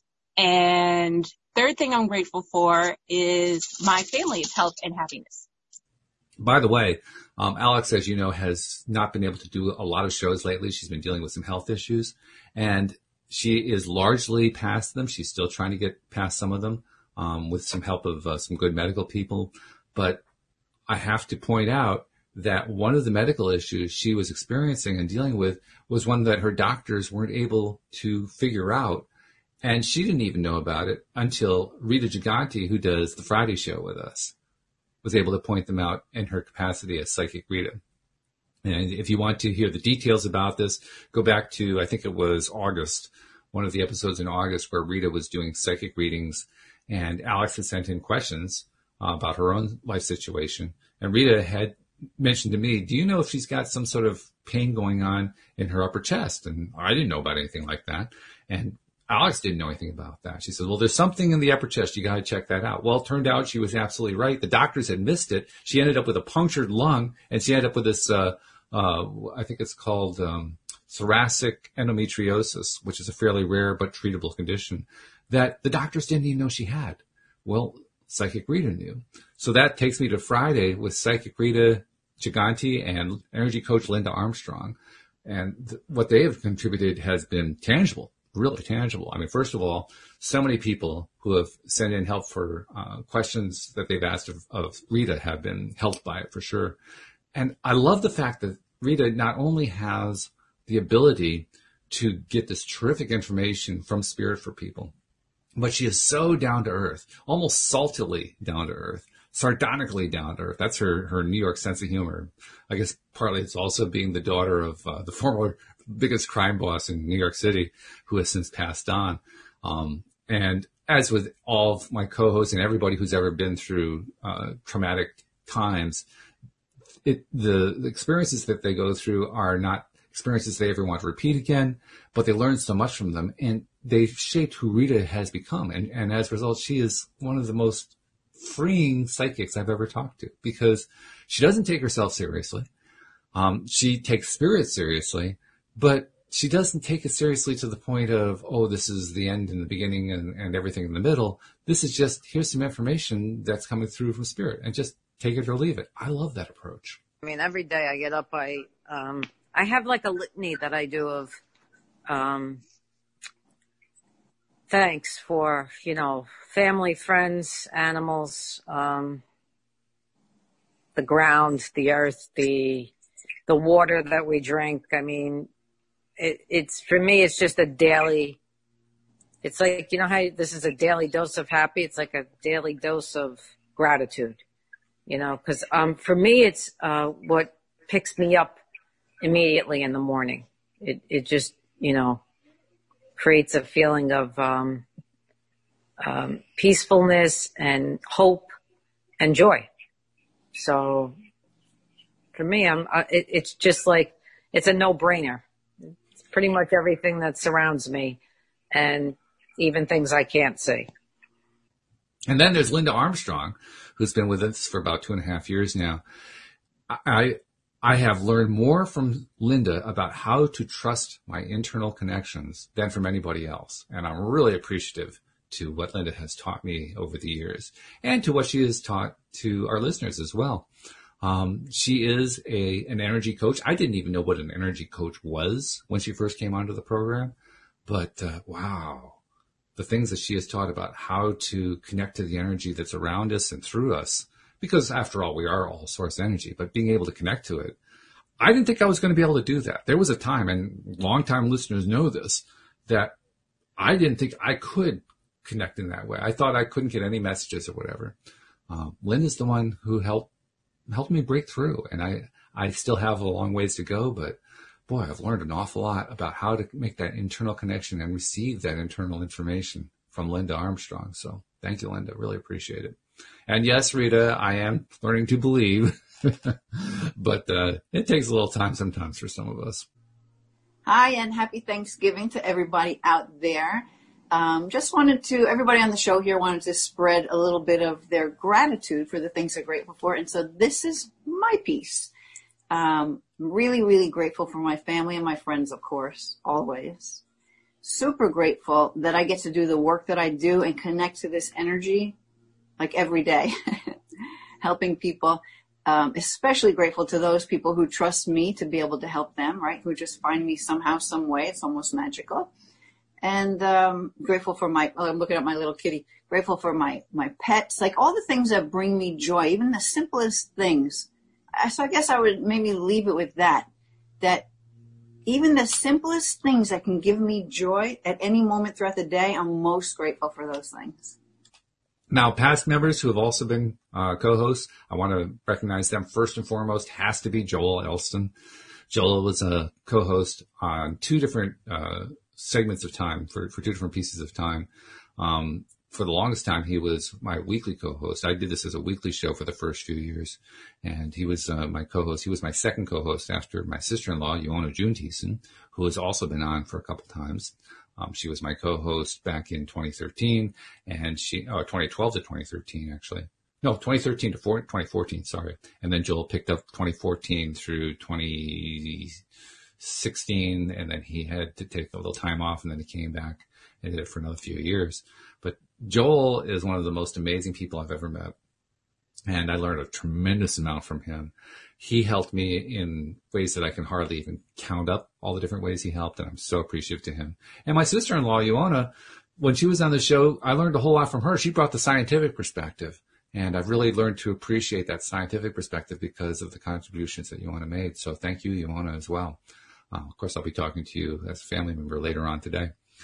And third thing I'm grateful for is my family's health and happiness. By the way, Alex, as you know, has not been able to do a lot of shows lately. She's been dealing with some health issues, and she is largely past them. She's still trying to get past some of them with some help of some good medical people. But I have to point out that one of the medical issues she was experiencing and dealing with was one that her doctors weren't able to figure out. And she didn't even know about it until Rita Giganti, who does the Friday show with us, was able to point them out in her capacity as Psychic Rita. And if you want to hear the details about this, go back to, I think it was August, one of the episodes in August where Rita was doing psychic readings, and Alex had sent in questions about her own life situation. And Rita had mentioned to me, do you know if she's got some sort of pain going on in her upper chest? And I didn't know about anything like that. And Alex didn't know anything about that. She said, well, there's something in the upper chest. You got to check that out. Well, it turned out she was absolutely right. The doctors had missed it. She ended up with a punctured lung, and she ended up with this, I think it's called thoracic endometriosis, which is a fairly rare but treatable condition that the doctors didn't even know she had. Well, Psychic Rita knew. So that takes me to Friday with Psychic Rita Giganti and energy coach Linda Armstrong. And what they have contributed has been tangible. Really tangible. I mean, first of all, so many people who have sent in help for questions that they've asked of Rita have been helped by it for sure. And I love the fact that Rita not only has the ability to get this terrific information from spirit for people, but she is so down to earth, almost saltily down to earth, sardonically down to earth. That's her New York sense of humor. I guess partly it's also being the daughter of the former biggest crime boss in New York City, who has since passed on. And as with all of my co-hosts and everybody who's ever been through traumatic times, the experiences that they go through are not experiences they ever want to repeat again, but they learn so much from them, and they've shaped who Rita has become. And as a result, she is one of the most freeing psychics I've ever talked to, because she doesn't take herself seriously. She takes spirit seriously, but she doesn't take it seriously to the point of, oh, this is the end and the beginning and everything in the middle. This is just, here's some information that's coming through from spirit, and just take it or leave it. I love that approach. I mean, every day I get up, I have like a litany that I do of thanks for, family, friends, animals, the ground, the earth, the water that we drink. I mean, it's for me, it's just a daily, it's like, how this is a daily dose of happy. It's like a daily dose of gratitude, because for me, it's what picks me up immediately in the morning. It just, creates a feeling of peacefulness and hope and joy. So for me, it's just like, it's a no-brainer. It's pretty much everything that surrounds me, and even things I can't see. And then there's Linda Armstrong, who's been with us for about 2.5 years now. I have learned more from Linda about how to trust my internal connections than from anybody else. And I'm really appreciative to what Linda has taught me over the years, and to what she has taught to our listeners as well. She is an energy coach. I didn't even know what an energy coach was when she first came onto the program. But wow, the things that she has taught about how to connect to the energy that's around us and through us, because after all, we are all source energy, but being able to connect to it. I didn't think I was going to be able to do that. There was a time, and longtime listeners know this, that I didn't think I could connect in that way. I thought I couldn't get any messages or whatever. Linda's the one who helped me break through, and I still have a long ways to go, but boy, I've learned an awful lot about how to make that internal connection and receive that internal information from Linda Armstrong. So thank you, Linda. Really appreciate it. And yes, Rita, I am learning to believe, but it takes a little time sometimes for some of us. Hi, and happy Thanksgiving to everybody out there. Everybody on the show here wanted to spread a little bit of their gratitude for the things they're grateful for. And so this is my piece. Really, really grateful for my family and my friends, of course, always. Super grateful that I get to do the work that I do and connect to this energy like every day, helping people. Especially grateful to those people who trust me to be able to help them, right? Who just find me somehow, some way. It's almost magical. And grateful for I'm looking at my little kitty, grateful for my pets, like all the things that bring me joy, even the simplest things. So I guess I would maybe leave it with that even the simplest things that can give me joy at any moment throughout the day, I'm most grateful for those things. Now, past members who have also been co-hosts, I want to recognize them. First and foremost has to be Joel Elston. Joel was a co-host on 2 different segments of time for 2 different pieces of time. For the longest time, he was my weekly co-host. I did this as a weekly show for the first few years, and he was my co-host. He was my second co-host after my sister-in-law, Yona June Thiessen, who has also been on for a couple times. She was my co-host back in 2013, and 2012 to 2013, actually. No, 2013 to 2014, sorry. And then Joel picked up 2014 through 2016, and then he had to take a little time off, and then he came back and did it for another few years. But Joel is one of the most amazing people I've ever met, and I learned a tremendous amount from him. He helped me in ways that I can hardly even count up, all the different ways he helped, and I'm so appreciative to him. And my sister-in-law, Ioana, when she was on the show, I learned a whole lot from her. She brought the scientific perspective, and I've really learned to appreciate that scientific perspective because of the contributions that Ioana made. So thank you, Ioana, as well. Of course, I'll be talking to you as a family member later on today.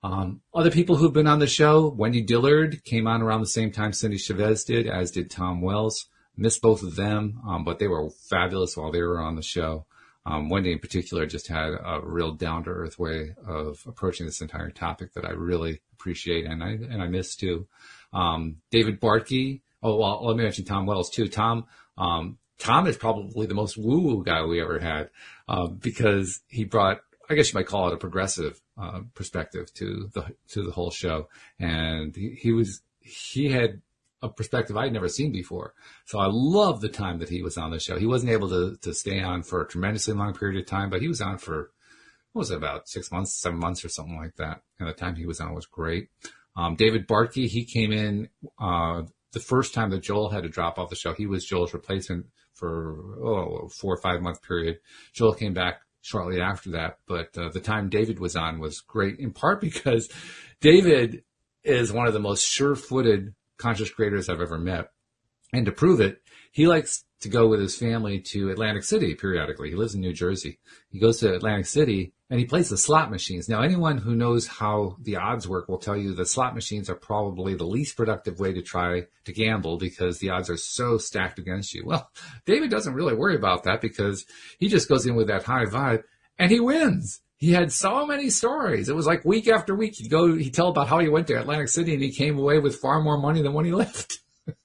Other people who've been on the show, Wendy Dillard came on around the same time Cindy Chavez did, as did Tom Wells. Missed both of them, but they were fabulous while they were on the show. Wendy in particular just had a real down-to-earth way of approaching this entire topic that I really appreciate, and I miss too. David Bartkey. Oh, well, let me mention Tom Wells too. Tom is probably the most woo-woo guy we ever had, because he brought, I guess you might call it, a progressive perspective to the whole show, and he had a perspective I'd never seen before. So I love the time that he was on the show. He wasn't able to stay on for a tremendously long period of time, but he was on for, what was it, about 6 months, 7 months or something like that. And the time he was on was great. David Bartkey, he came in the first time that Joel had to drop off the show. He was Joel's replacement for a 4 or 5 month period. Joel came back shortly after that, but the time David was on was great, in part because David is one of the most sure-footed conscious creators I've ever met. And to prove it, he likes to go with his family to Atlantic City periodically. He lives in New Jersey. He goes to Atlantic City and he plays the slot machines. Now, anyone who knows how the odds work will tell you that slot machines are probably the least productive way to try to gamble because the odds are so stacked against you. Well, David doesn't really worry about that because he just goes in with that high vibe and he wins. He had so many stories. It was like week after week. He'd tell about how he went to Atlantic City and he came away with far more money than when he left.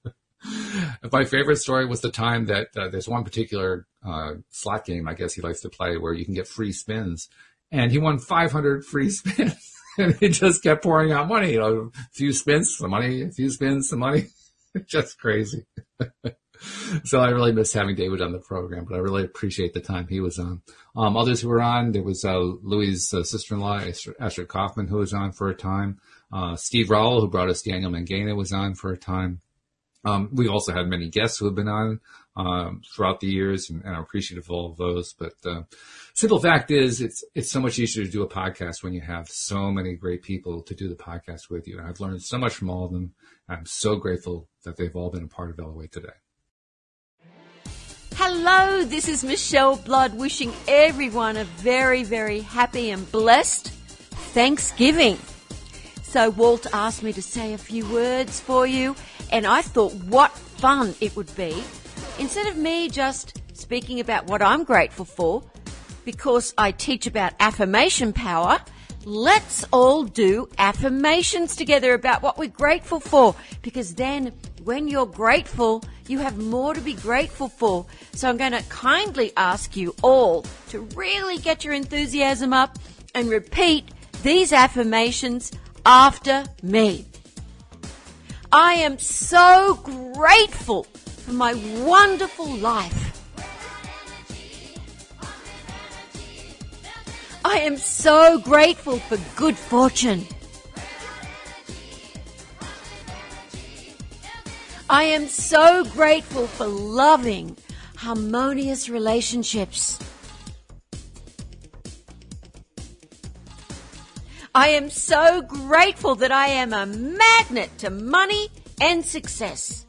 My favorite story was the time that there's one particular slot game, I guess he likes to play, where you can get free spins. And he won 500 free spins. And he just kept pouring out money. A few spins, some money, a few spins, some money. Just crazy. So I really miss having David on the program, but I really appreciate the time he was on. Others who were on, there was Louis' sister-in-law, Astrid Kaufman, who was on for a time. Steve Rowell, who brought us Daniel Mangena, was on for a time. We also had many guests who have been on throughout the years, and I'm appreciative of all of those. But simple fact is, it's so much easier to do a podcast when you have so many great people to do the podcast with you. And I've learned so much from all of them. I'm so grateful that they've all been a part of LOA today. Hello, this is Michelle Blood wishing everyone a very, very happy and blessed Thanksgiving. So Walt asked me to say a few words for you, and I thought what fun it would be, instead of me just speaking about what I'm grateful for, because I teach about affirmation power, let's all do affirmations together about what we're grateful for, because then when you're grateful, you have more to be grateful for. So I'm going to kindly ask you all to really get your enthusiasm up and repeat these affirmations after me. I am so grateful for my wonderful life. I am so grateful for good fortune. I am so grateful for loving, harmonious relationships. I am so grateful that I am a magnet to money and success.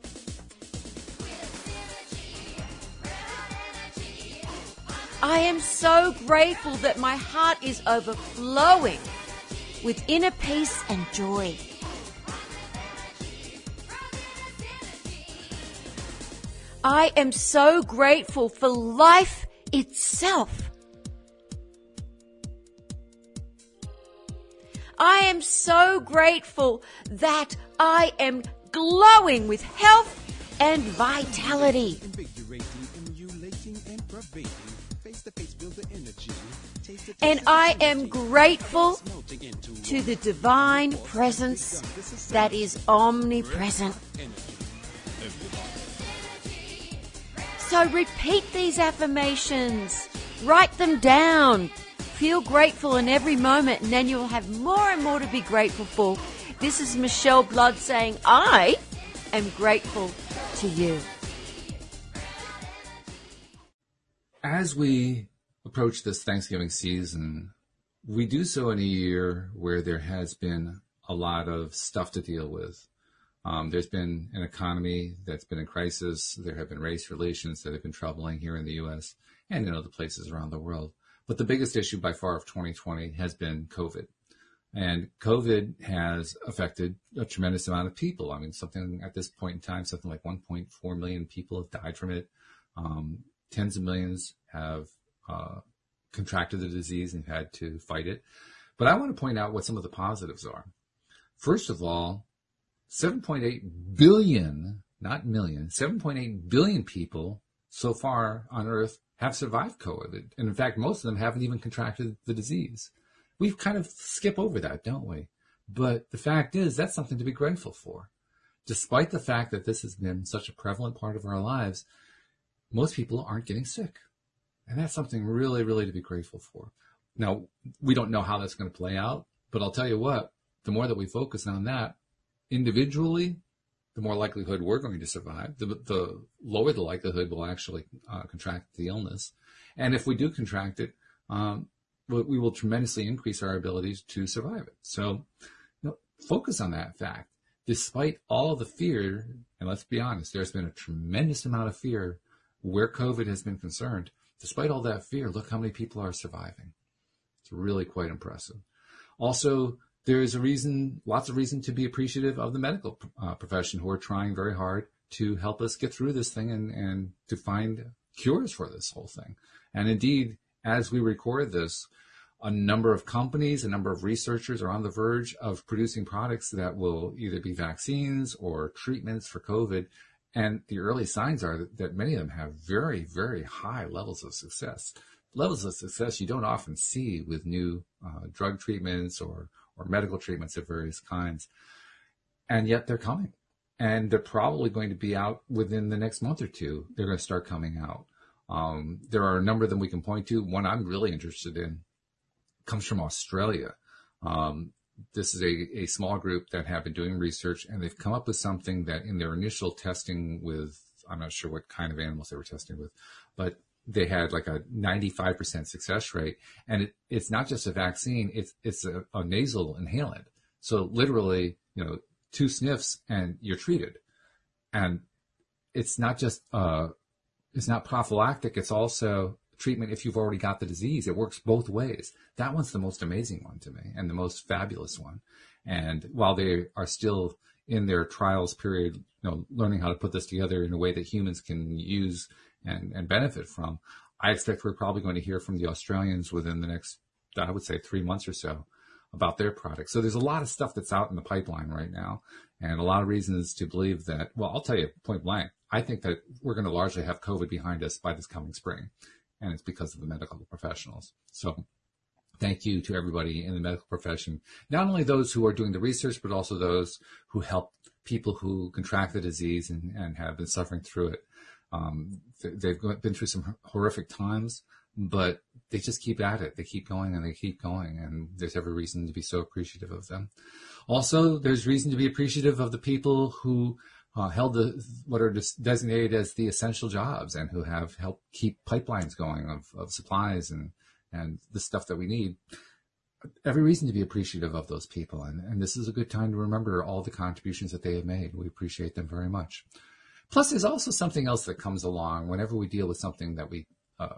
I am so grateful that my heart is overflowing with inner peace and joy. I am so grateful for life itself. I am so grateful that I am glowing with health and vitality. And I am grateful to the divine presence that is omnipresent. So repeat these affirmations, write them down, feel grateful in every moment, and then you'll have more and more to be grateful for. This is Michelle Blood saying, I am grateful to you. As we approach this Thanksgiving season, we do so in a year where there has been a lot of stuff to deal with. There's been an economy that's been in crisis. There have been race relations that have been troubling here in the U.S. and in other places around the world. But the biggest issue by far of 2020 has been COVID. And COVID has affected a tremendous amount of people. I mean, something at this point in time, something like 1.4 million people have died from it. Tens of millions have contracted the disease and had to fight it. But I want to point out what some of the positives are. First of all, 7.8 billion, not million, 7.8 billion people so far on Earth have survived COVID. And in fact, most of them haven't even contracted the disease. We kind of skip over that, don't we? But the fact is, that's something to be grateful for. Despite the fact that this has been such a prevalent part of our lives, most people aren't getting sick. And that's something really, really to be grateful for. Now, we don't know how that's going to play out, but I'll tell you what, the more that we focus on that individually, the more likelihood we're going to survive, the lower the likelihood we'll actually contract the illness. And if we do contract it, we will tremendously increase our abilities to survive it. So, focus on that fact. Despite all the fear, and let's be honest, there's been a tremendous amount of fear where COVID has been concerned. Despite all that fear, look how many people are surviving. It's really quite impressive. Also, there is lots of reason to be appreciative of the medical profession who are trying very hard to help us get through this thing and to find cures for this whole thing. And indeed, as we record this, a number of companies, a number of researchers are on the verge of producing products that will either be vaccines or treatments for COVID. And the early signs are that many of them have very, very high levels of success. Levels of success you don't often see with new drug treatments or medical treatments of various kinds. And yet they're coming. And they're probably going to be out within the next month or two. They're going to start coming out. There are a number of them we can point to. One I'm really interested in comes from Australia. This is a small group that have been doing research, and they've come up with something that in their initial testing with, I'm not sure what kind of animals they were testing with, but they had like a 95% success rate. And it's not just a vaccine, it's a nasal inhalant. So literally, 2 sniffs and you're treated. And it's not just, it's not prophylactic, it's also treatment if you've already got the disease. It works both ways. That one's the most amazing one to me and the most fabulous one. And while they are still in their trials period, learning how to put this together in a way that humans can use and benefit from, I expect we're probably going to hear from the Australians within the next, I would say, 3 months or so about their products. So there's a lot of stuff that's out in the pipeline right now and a lot of reasons to believe that, well, I'll tell you point blank, I think that we're going to largely have COVID behind us by this coming spring. And it's because of the medical professionals. So thank you to everybody in the medical profession, not only those who are doing the research, but also those who help people who contract the disease and have been suffering through it. They've been through some horrific times, but they just keep at it. They keep going and they keep going. And there's every reason to be so appreciative of them. Also, there's reason to be appreciative of the people who held what are designated as the essential jobs and who have helped keep pipelines going of supplies and the stuff that we need. Every reason to be appreciative of those people. And this is a good time to remember all the contributions that they have made. We appreciate them very much. Plus, there's also something else that comes along whenever we deal with something that we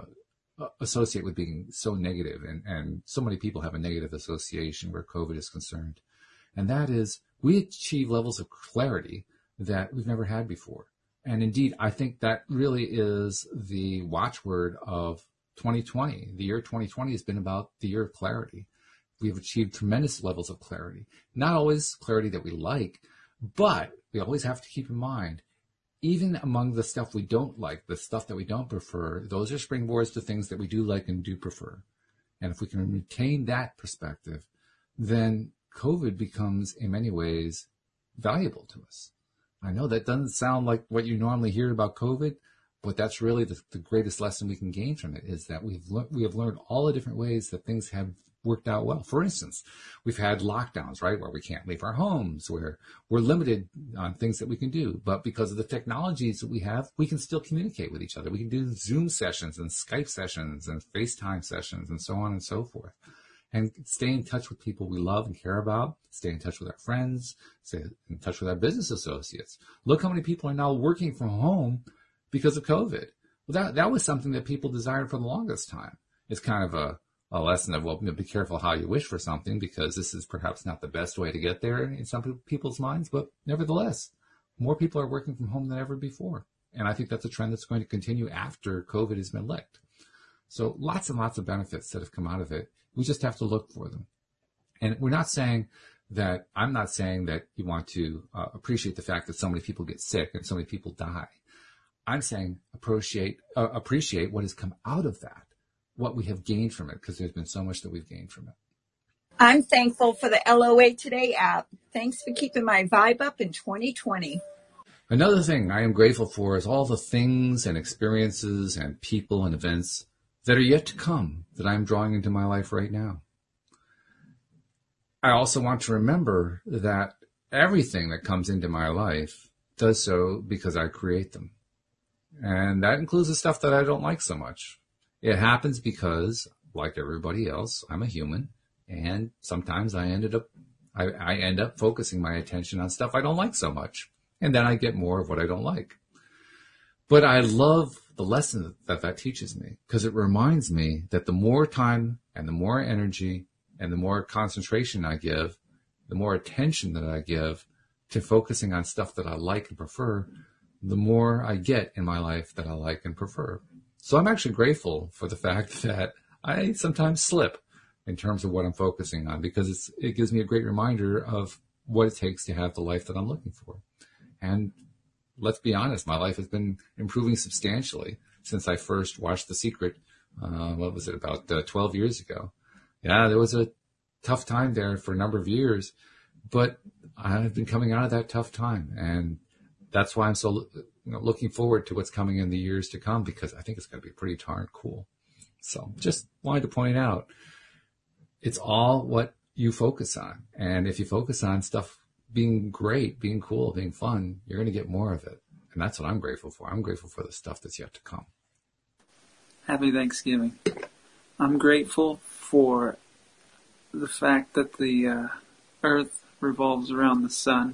associate with being so negative. And so many people have a negative association where COVID is concerned. And that is we achieve levels of clarity that we've never had before. And indeed, I think that really is the watchword of 2020. The year 2020 has been about the year of clarity. We have achieved tremendous levels of clarity. Not always clarity that we like, but we always have to keep in mind, even among the stuff we don't like, the stuff that we don't prefer, those are springboards to things that we do like and do prefer. And if we can retain that perspective, then COVID becomes, in many ways, valuable to us. I know that doesn't sound like what you normally hear about COVID, but that's really the greatest lesson we can gain from it, is that we have learned all the different ways that things have worked out well. For instance, we've had lockdowns, right, where we can't leave our homes, where we're limited on things that we can do. But because of the technologies that we have, we can still communicate with each other. We can do Zoom sessions and Skype sessions and FaceTime sessions and so on and so forth. And stay in touch with people we love and care about, stay in touch with our friends, stay in touch with our business associates. Look how many people are now working from home because of COVID. Well, that was something that people desired for the longest time. It's kind of a a lesson of, well, be careful how you wish for something, because this is perhaps not the best way to get there in some people's minds. But nevertheless, more people are working from home than ever before. And I think that's a trend that's going to continue after COVID has been licked. So lots and lots of benefits that have come out of it. We just have to look for them. And we're not saying that, I'm not saying that you want to appreciate the fact that so many people get sick and so many people die. I'm saying appreciate what has come out of that, what we have gained from it, because there's been so much that we've gained from it. I'm thankful for the LOA Today app. Thanks for keeping my vibe up in 2020. Another thing I am grateful for is all the things and experiences and people and events that are yet to come that I'm drawing into my life right now. I also want to remember that everything that comes into my life does so because I create them. And that includes the stuff that I don't like so much. It happens because, like everybody else, I'm a human, and sometimes I end up focusing my attention on stuff I don't like so much, and then I get more of what I don't like. But I love the lesson that teaches me, because it reminds me that the more time and the more energy and the more concentration I give, the more attention that I give to focusing on stuff that I like and prefer, the more I get in my life that I like and prefer. So I'm actually grateful for the fact that I sometimes slip in terms of what I'm focusing on, because it gives me a great reminder of what it takes to have the life that I'm looking for. And let's be honest, my life has been improving substantially since I first watched The Secret. About 12 years ago. Yeah, there was a tough time there for a number of years, but I've been coming out of that tough time. And that's why I'm so looking forward to what's coming in the years to come, because I think it's going to be pretty darn cool. So just wanted to point out, it's all what you focus on. And if you focus on stuff being great, being cool, being fun, you're going to get more of it. And that's what I'm grateful for. I'm grateful for the stuff that's yet to come. Happy Thanksgiving. I'm grateful for the fact that the earth revolves around the sun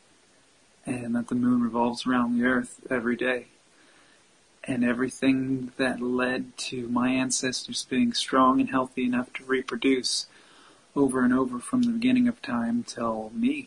and that the moon revolves around the earth every day. And everything that led to my ancestors being strong and healthy enough to reproduce over and over from the beginning of time till me.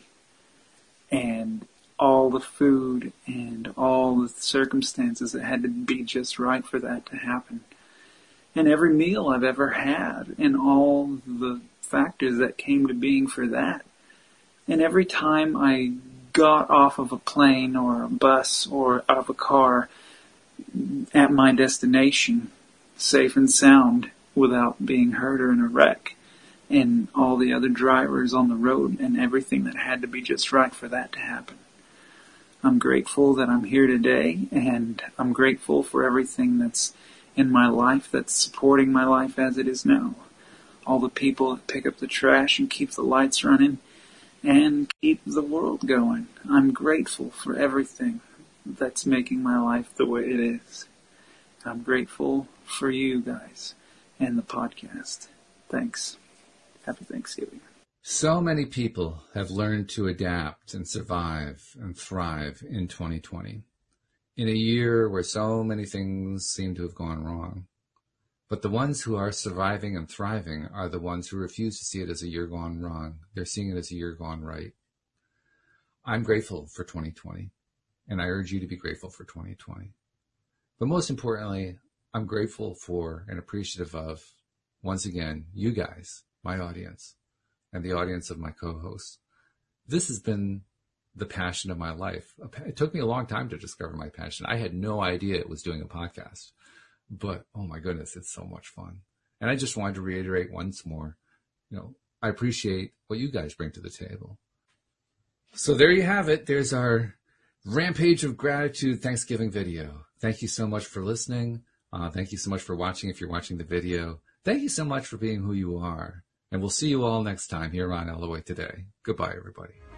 And all the food and all the circumstances that had to be just right for that to happen. And every meal I've ever had and all the factors that came to being for that. And every time I got off of a plane or a bus or out of a car at my destination, safe and sound, without being hurt or in a wreck, and all the other drivers on the road and everything that had to be just right for that to happen. I'm grateful that I'm here today, and I'm grateful for everything that's in my life that's supporting my life as it is now. All the people that pick up the trash and keep the lights running and keep the world going. I'm grateful for everything that's making my life the way it is. I'm grateful for you guys and the podcast. Thanks. Happy Thanksgiving. So many people have learned to adapt and survive and thrive in 2020. In a year where so many things seem to have gone wrong. But the ones who are surviving and thriving are the ones who refuse to see it as a year gone wrong. They're seeing it as a year gone right. I'm grateful for 2020, and I urge you to be grateful for 2020. But most importantly, I'm grateful for and appreciative of, once again, you guys, my audience, and the audience of my co-hosts. This has been the passion of my life. It took me a long time to discover my passion. I had no idea it was doing a podcast, but oh my goodness, it's so much fun. And I just wanted to reiterate once more, I appreciate what you guys bring to the table. So there you have it. There's our Rampage of Gratitude Thanksgiving video. Thank you so much for listening. Thank you so much for watching if you're watching the video. Thank you so much for being who you are. And we'll see you all next time here on LOA Today. Goodbye, everybody.